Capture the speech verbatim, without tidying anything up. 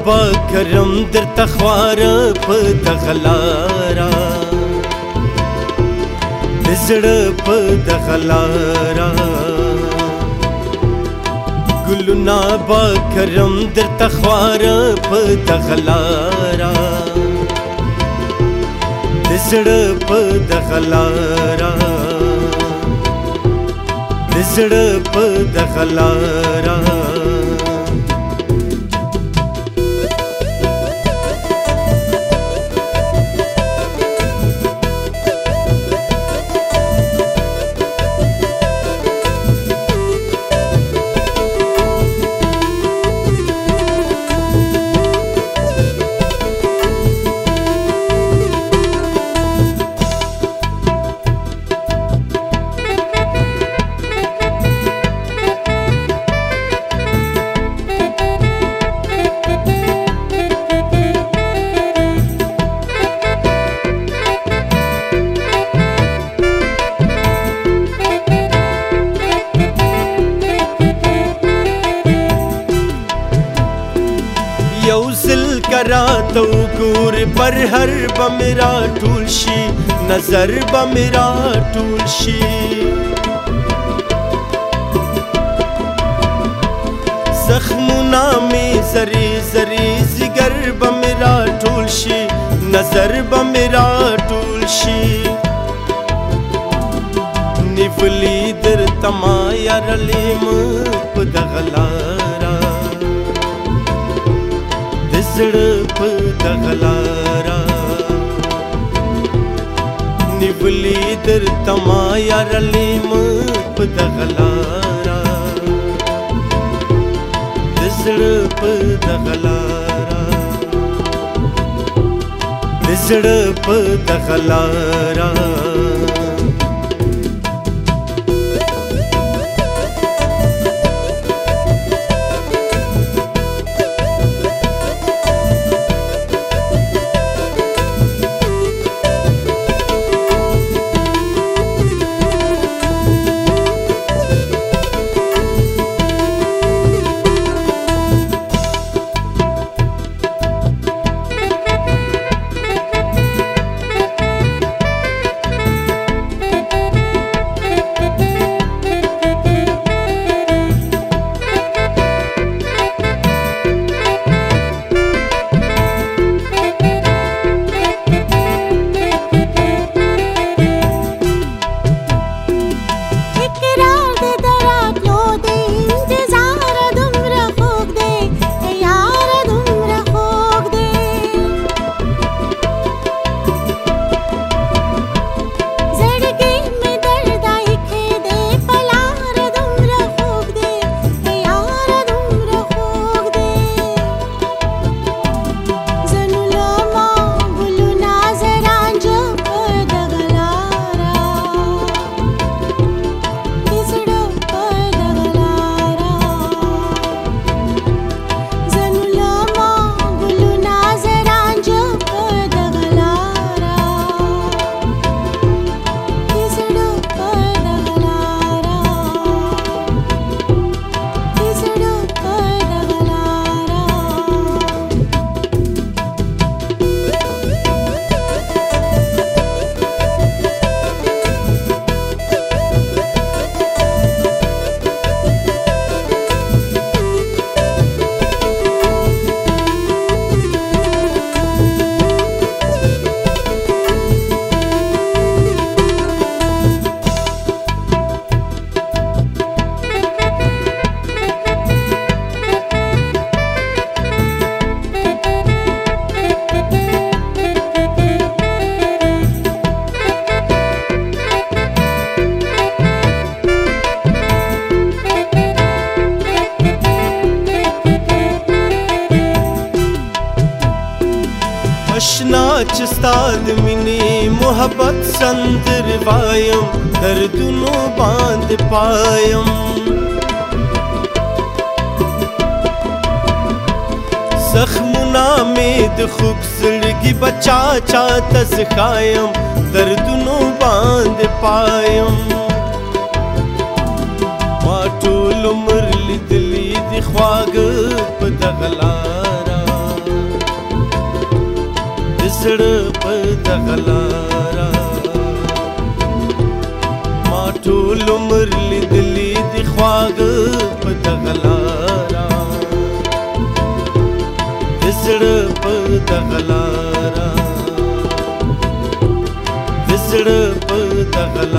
با کرم در تخوار په دغلارا دزړه په دغلارا ګلونا با کرم در تخوار په دغلارا دزړه په دغلارا دزړه په دغلارا یو زل کراتو ګور پر هر بمرا ټول شي نظر بمرا ټول شي زخمونه می زری زری زګر بمرا ټول شي نظر بمرا ټول شي نیفلی در تما یار لیم په دغلارا دزړه په دغلارا نیولی در تما یار لیم په دغلارا دزړه په دغلارا دزړه په دغلارا اشنا چستاد منی محبت سندر وایم دردونو باند پایم زخمونه می د خوږ زړګي بچا چاته زخایم دردونو باند پایم ما ټول عمر لیدلی د خواږه په دغه لاره زړه په دغه لاره ما ټول عمر لیدلي دي خواږه په دغه لاره د زړه په دغه لاره د زړه په دغه